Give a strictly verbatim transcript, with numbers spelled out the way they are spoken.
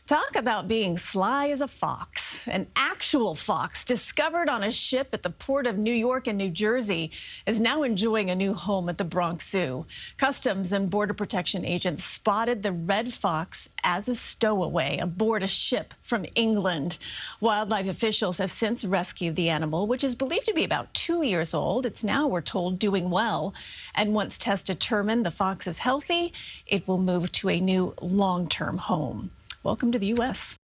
Talk about being sly as a fox. An actual fox discovered on a ship at the port of New York and New Jersey is now enjoying a new home at the Bronx Zoo. Customs and Border Protection agents spotted the red fox as a stowaway aboard a ship from England. Wildlife officials have since rescued the animal, which is believed to be about two years old. It's now, we're told, doing well. And once tests determine the fox is healthy, it will move to a new long-term home. Welcome to the U S